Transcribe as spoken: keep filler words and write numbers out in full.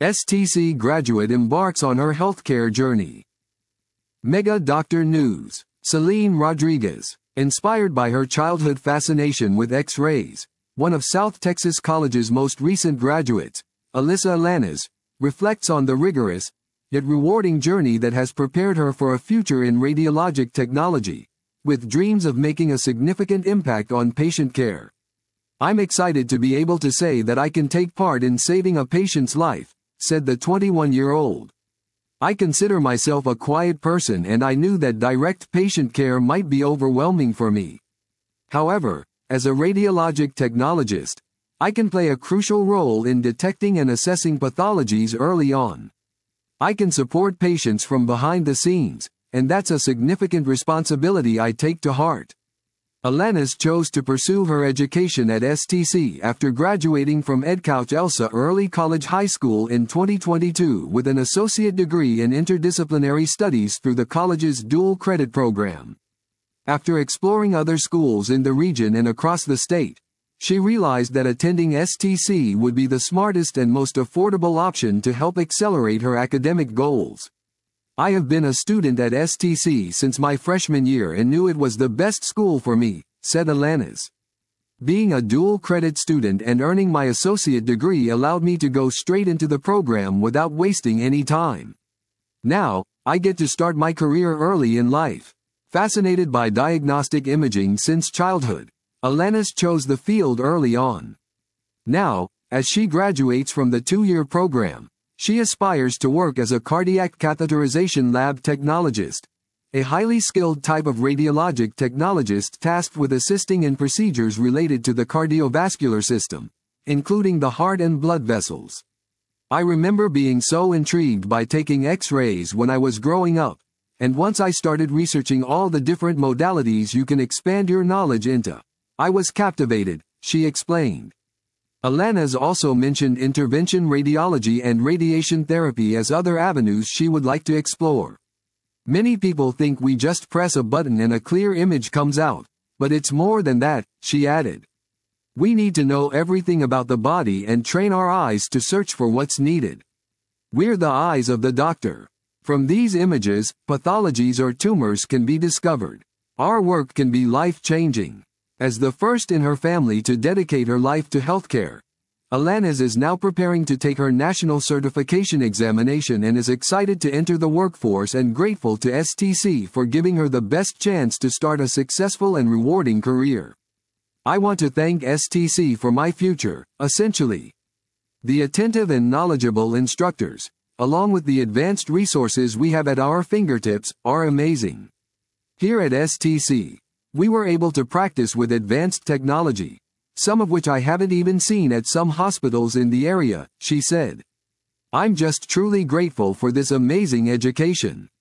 S T C graduate embarks on her healthcare journey. Mega Doctor News. Celine Rodriguez, inspired by her childhood fascination with X-rays, one of South Texas College's most recent graduates, Alyssa Alanis, reflects on the rigorous, yet rewarding journey that has prepared her for a future in radiologic technology, with dreams of making a significant impact on patient care. "I'm excited to be able to say that I can take part in saving a patient's life," said the twenty-one-year-old. "I consider myself a quiet person and I knew that direct patient care might be overwhelming for me. However, as a radiologic technologist, I can play a crucial role in detecting and assessing pathologies early on. I can support patients from behind the scenes, and that's a significant responsibility I take to heart." Alanis chose to pursue her education at S T C after graduating from Edcouch Elsa Early College High School in twenty twenty-two with an associate degree in interdisciplinary studies through the college's dual credit program. After exploring other schools in the region and across the state, she realized that attending S T C would be the smartest and most affordable option to help accelerate her academic goals. "I have been a student at S T C since my freshman year and knew it was the best school for me," said Alanis. "Being a dual credit student and earning my associate degree allowed me to go straight into the program without wasting any time. Now, I get to start my career early in life." Fascinated by diagnostic imaging since childhood, Alanis chose the field early on. Now, as she graduates from the two-year program, she aspires to work as a cardiac catheterization lab technologist, a highly skilled type of radiologic technologist tasked with assisting in procedures related to the cardiovascular system, including the heart and blood vessels. "I remember being so intrigued by taking X-rays when I was growing up, and once I started researching all the different modalities you can expand your knowledge into, I was captivated," she explained. Alanis also mentioned intervention radiology and radiation therapy as other avenues she would like to explore. "Many people think we just press a button and a clear image comes out, but it's more than that," she added. "We need to know everything about the body and train our eyes to search for what's needed. We're the eyes of the doctor. From these images, pathologies or tumors can be discovered. Our work can be life-changing." As the first in her family to dedicate her life to healthcare, Alanis is now preparing to take her national certification examination and is excited to enter the workforce and grateful to S T C for giving her the best chance to start a successful and rewarding career. "I want to thank S T C for my future," essentially. The attentive and knowledgeable instructors, along with the advanced resources we have at our fingertips, are amazing. Here at S T C, we were able to practice with advanced technology, some of which I haven't even seen at some hospitals in the area," she said. "I'm just truly grateful for this amazing education."